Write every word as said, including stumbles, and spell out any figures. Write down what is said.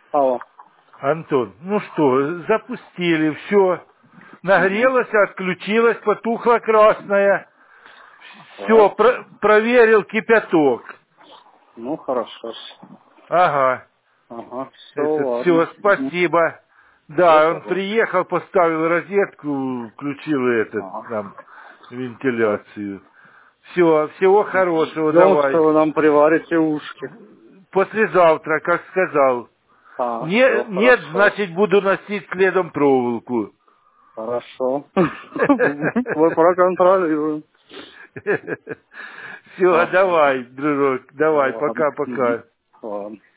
Алло. Антон, ну что, запустили, все. Угу. Нагрелось, отключилось, потухло красное. Все, Так. про- проверил кипяток. Ну, хорошо. Ага, Ага, все, это ладно. все, Угу. спасибо. Все, Да, он пожалуйста. приехал, поставил розетку, включил этот Ага. нам Так. вентиляцию. Все, всего хорошего, Ждем, что давай. вы нам приварите ушки. Послезавтра, как сказал. А, Не, все, нет, хорошо. значит, буду носить следом проволоку. Хорошо. Мы проконтролируем. Все, Ага. давай, дружок, давай, Ладно. Угу. пока-пока. Ладно.